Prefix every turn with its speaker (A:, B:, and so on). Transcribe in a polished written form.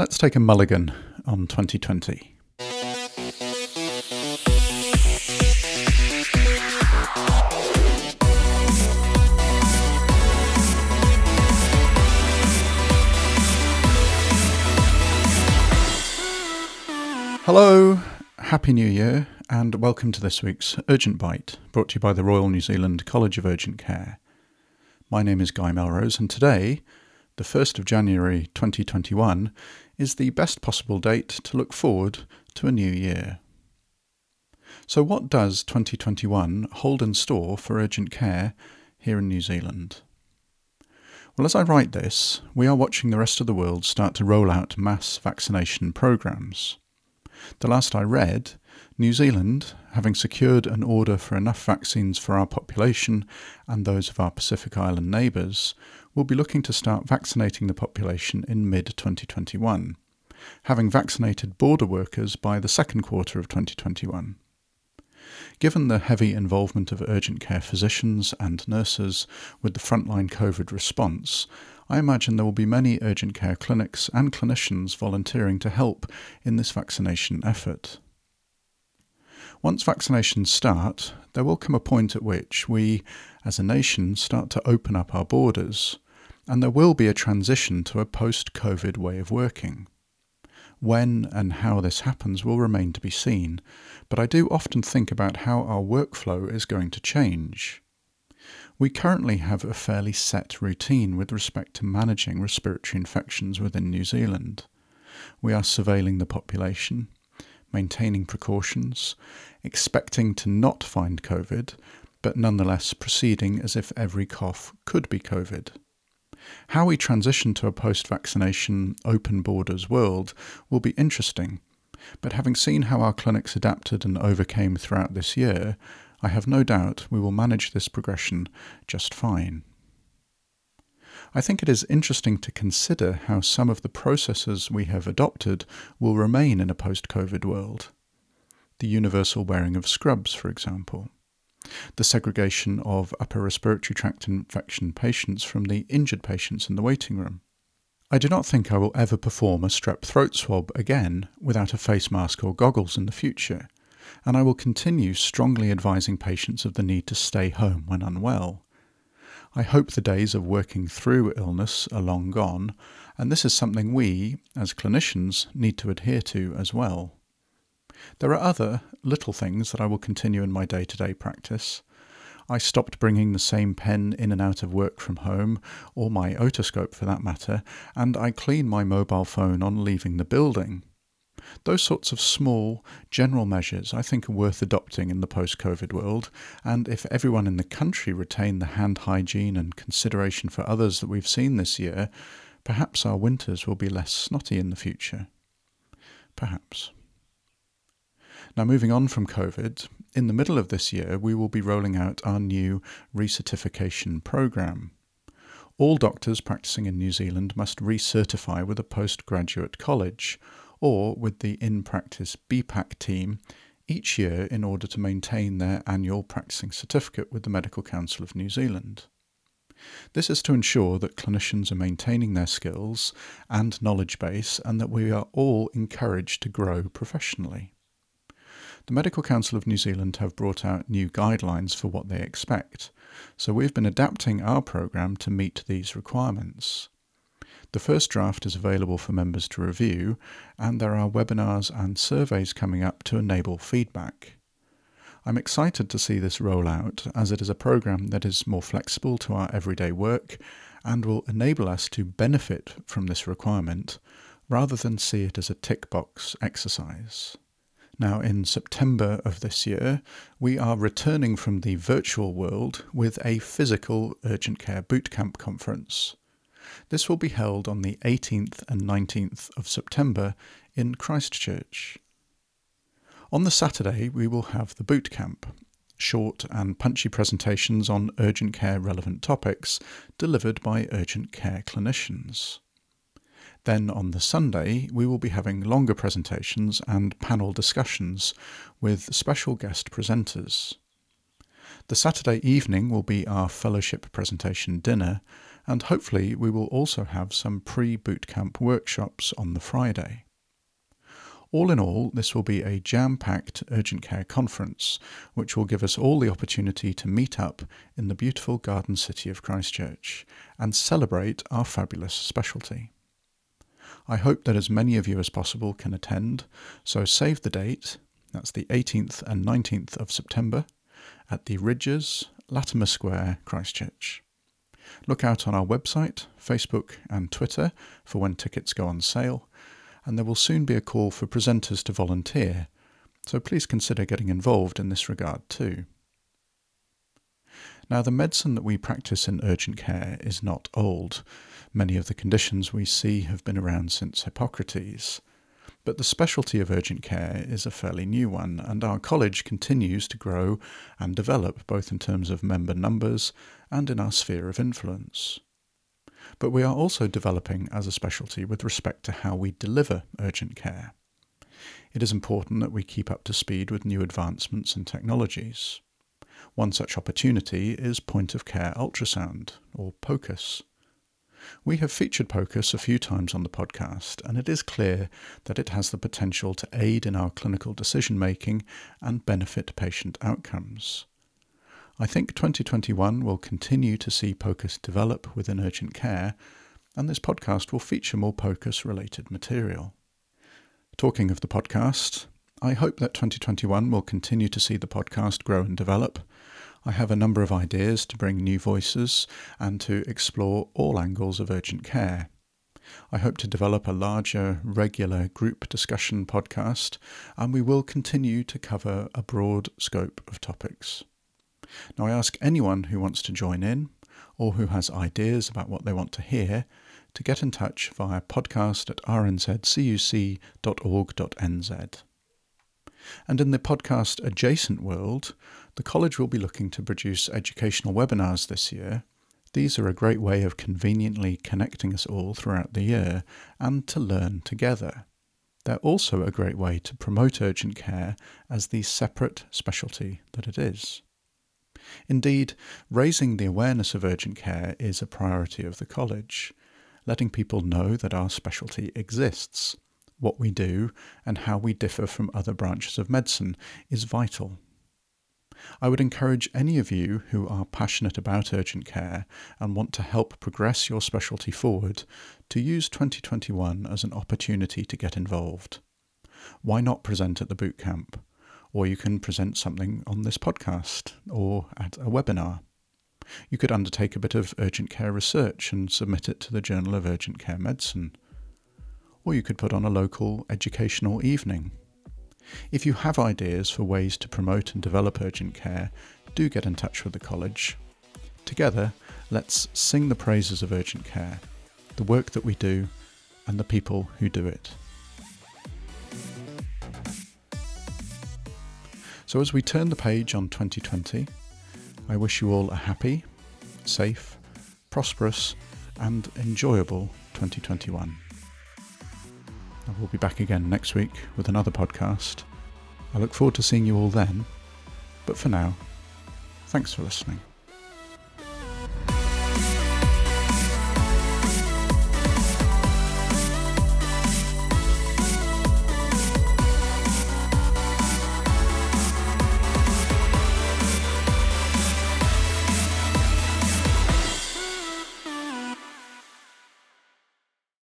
A: Let's take a mulligan on 2020. Hello, Happy New Year, and welcome to this week's Urgent Bite, brought to you by the Royal New Zealand College of Urgent Care. My name is Guy Melrose, and today, the 1st of January 2021, is the best possible date to look forward to a new year. So what does 2021 hold in store for urgent care here in New Zealand? Well, as I write this, we are watching the rest of the world start to roll out mass vaccination programs. The last I read, New Zealand, having secured an order for enough vaccines for our population and those of our Pacific Island neighbours, will be looking to start vaccinating the population in mid-2021, having vaccinated border workers by the second quarter of 2021. Given the heavy involvement of urgent care physicians and nurses with the frontline COVID response, I imagine there will be many urgent care clinics and clinicians volunteering to help in this vaccination effort. Once vaccinations start, there will come a point at which we, as a nation, start to open up our borders, and there will be a transition to a post-COVID way of working. When and how this happens will remain to be seen, but I do often think about how our workflow is going to change. We currently have a fairly set routine with respect to managing respiratory infections within New Zealand. We are surveilling the population, maintaining precautions, expecting to not find COVID, but nonetheless proceeding as if every cough could be COVID. How we transition to a post-vaccination, open borders world will be interesting, but having seen how our clinics adapted and overcame throughout this year, I have no doubt we will manage this progression just fine. I think it is interesting to consider how some of the processes we have adopted will remain in a post-COVID world. The universal wearing of scrubs, for example. The segregation of upper respiratory tract infection patients from the injured patients in the waiting room. I do not think I will ever perform a strep throat swab again without a face mask or goggles in the future, and I will continue strongly advising patients of the need to stay home when unwell. I hope the days of working through illness are long gone, and this is something we, as clinicians, need to adhere to as well. There are other little things that I will continue in my day-to-day practice. I stopped bringing the same pen in and out of work from home, or my otoscope for that matter, and I clean my mobile phone on leaving the building. Those sorts of small, general measures I think are worth adopting in the post-COVID world, and if everyone in the country retained the hand hygiene and consideration for others that we've seen this year, perhaps our winters will be less snotty in the future. Perhaps. Now, moving on from COVID, in the middle of this year we will be rolling out our new recertification programme. All doctors practising in New Zealand must recertify with a postgraduate college, or with the in-practice BPAC team, each year in order to maintain their annual practising certificate with the Medical Council of New Zealand. This is to ensure that clinicians are maintaining their skills and knowledge base, and that we are all encouraged to grow professionally. The Medical Council of New Zealand have brought out new guidelines for what they expect, so we've been adapting our programme to meet these requirements. The first draft is available for members to review, and there are webinars and surveys coming up to enable feedback. I'm excited to see this roll out, as it is a programme that is more flexible to our everyday work and will enable us to benefit from this requirement rather than see it as a tick box exercise. Now, in September of this year, we are returning from the virtual world with a physical urgent care bootcamp conference. This will be held on the 18th and 19th of September in Christchurch. On the Saturday, we will have the bootcamp, short and punchy presentations on urgent care relevant topics delivered by urgent care clinicians. Then on the Sunday, we will be having longer presentations and panel discussions with special guest presenters. The Saturday evening will be our fellowship presentation dinner, and hopefully we will also have some pre-bootcamp workshops on the Friday. All in all, this will be a jam-packed urgent care conference, which will give us all the opportunity to meet up in the beautiful garden city of Christchurch and celebrate our fabulous specialty. I hope that as many of you as possible can attend, so save the date, that's the 18th and 19th of September, at the Ridges, Latimer Square, Christchurch. Look out on our website, Facebook and Twitter for when tickets go on sale, and there will soon be a call for presenters to volunteer, so please consider getting involved in this regard too. Now, the medicine that we practice in urgent care is not old. Many of the conditions we see have been around since Hippocrates. But the specialty of urgent care is a fairly new one, and our college continues to grow and develop both in terms of member numbers and in our sphere of influence. But we are also developing as a specialty with respect to how we deliver urgent care. It is important that we keep up to speed with new advancements and technologies. One such opportunity is point-of-care ultrasound, or POCUS. We have featured POCUS a few times on the podcast, and it is clear that it has the potential to aid in our clinical decision-making and benefit patient outcomes. I think 2021 will continue to see POCUS develop within urgent care, and this podcast will feature more POCUS-related material. Talking of the podcast, I hope that 2021 will continue to see the podcast grow and develop. I have a number of ideas to bring new voices and to explore all angles of urgent care. I hope to develop a larger, regular group discussion podcast, and we will continue to cover a broad scope of topics. Now, I ask anyone who wants to join in, or who has ideas about what they want to hear, to get in touch via podcast@rnzcuc.org.nz. And in the podcast adjacent world, the college will be looking to produce educational webinars this year. These are a great way of conveniently connecting us all throughout the year and to learn together. They're also a great way to promote urgent care as the separate specialty that it is. Indeed, raising the awareness of urgent care is a priority of the college. Letting people know that our specialty exists, what we do, and how we differ from other branches of medicine is vital. I would encourage any of you who are passionate about urgent care and want to help progress your specialty forward to use 2021 as an opportunity to get involved. Why not present at the boot camp? Or you can present something on this podcast or at a webinar. You could undertake a bit of urgent care research and submit it to the Journal of Urgent Care Medicine. Or you could put on a local educational evening. If you have ideas for ways to promote and develop urgent care, do get in touch with the college. Together, let's sing the praises of urgent care, the work that we do, and the people who do it. So as we turn the page on 2020, I wish you all a happy, safe, prosperous, and enjoyable 2021. I will be back again next week with another podcast. I look forward to seeing you all then, but for now, thanks for listening.